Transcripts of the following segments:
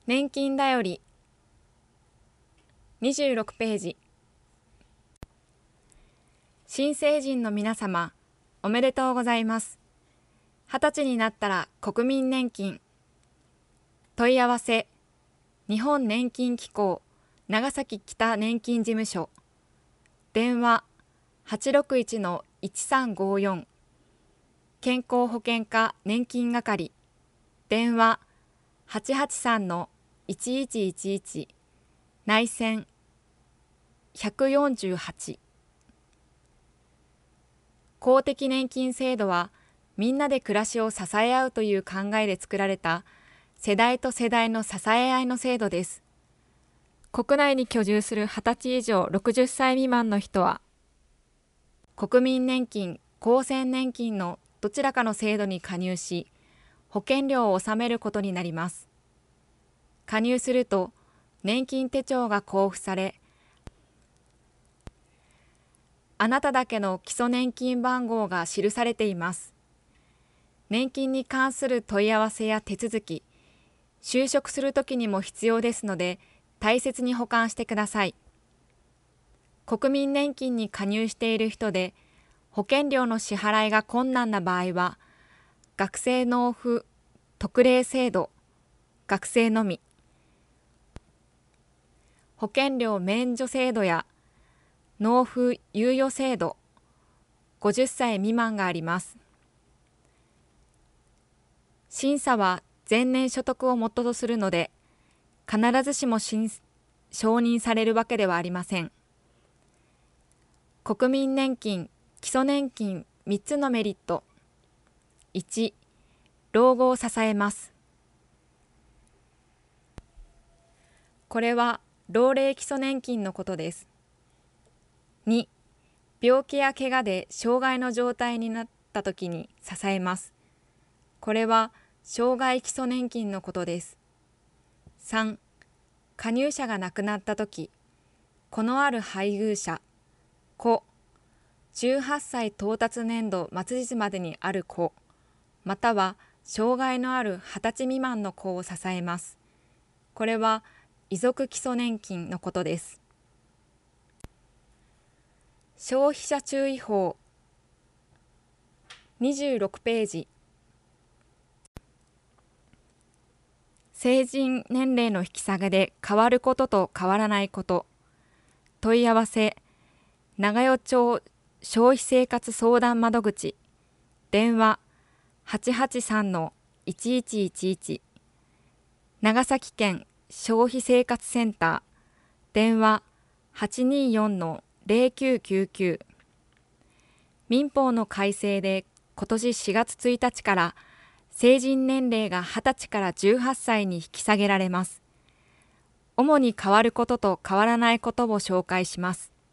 年金だより26ページ。新成人の皆様、おめでとうございます。20歳になったら国民年金。問い合わせ、日本年金機構長崎北年金事務所。電話861-1354。健康保険課年金係。電話883-1111。内線148。公的年金制度はみんなで暮らしを支え合うという考えで作られた世代と世代の支え合いの制度です。国内に居住する20歳以上60歳未満の人は国民年金、厚生年金のどちらかの制度に加入し保険料を納めることになります。加入すると年金手帳が交付され、あなただけの基礎年金番号が記されています。年金に関する問い合わせや手続き、就職するときにも必要ですので、大切に保管してください。国民年金に加入している人で、保険料の支払いが困難な場合は、学生納付特例制度、学生のみ、保険料免除制度や納付猶予制度、50歳未満があります。審査は前年所得を元とするので、必ずしも承認されるわけではありません。国民年金、基礎年金3つのメリット。1、老後を支えます。これは老齢基礎年金のことです。2、病気や怪我で障害の状態になったときに支えます。これは障害基礎年金のことです。3、加入者が亡くなったとき、子のある配偶者、子、18歳到達年度末日までにある子、または障害のある20歳未満の子を支えます。これは遺族基礎年金のことです。消費者注意報26ページ。成人年齢の引き下げで変わることと変わらないこと。問い合わせ、長与町消費生活相談窓口。電話883-1111。長崎県消費生活センター。電話824-0999。民法の改正で今年4月1日から成人年齢が20歳から18歳に引き下げられます。主に変わることと変わらないことを紹介します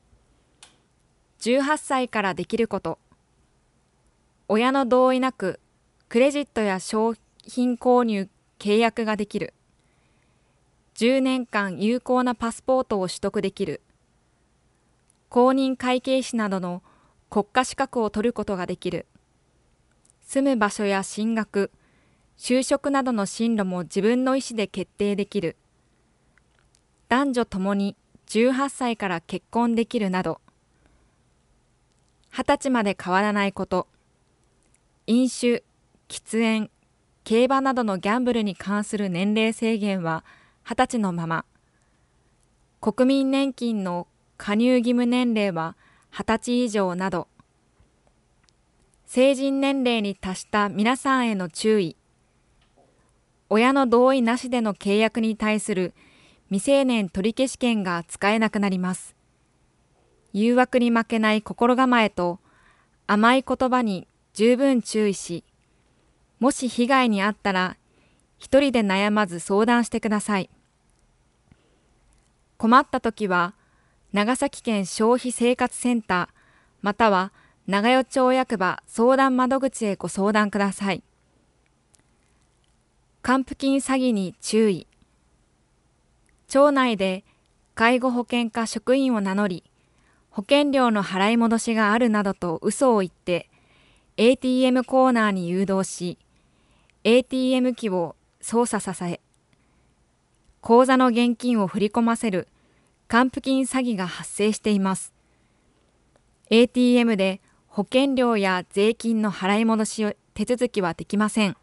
。18歳からできること。親の同意なくクレジットや商品購入、契約ができる。10年間有効なパスポートを取得できる。公認会計士などの国家資格を取ることができる。住む場所や進学、就職などの進路も自分の意思で決定できる。男女ともに18歳から結婚できるなど。20歳まで変わらないこと。飲酒、喫煙、競馬などのギャンブルに関する年齢制限は20歳のまま。国民年金の加入義務年齢は20歳以上など。成人年齢に達した皆さんへの注意。親の同意なしでの契約に対する未成年取消権が使えなくなります。誘惑に負けない心構えと甘い言葉に十分注意し、もし被害に遭ったら一人で悩まず相談してください。困ったときは長崎県消費生活センターまたは長与町役場相談窓口へご相談ください。還付金詐欺に注意。町内で介護保険課職員を名乗り、保険料の払い戻しがあるなどと嘘を言って、ATM コーナーに誘導し、ATM 機を操作させ、 口座の現金を振り込ませる還付金詐欺が発生しています。ATM で保険料や税金の払い戻し手続きはできません。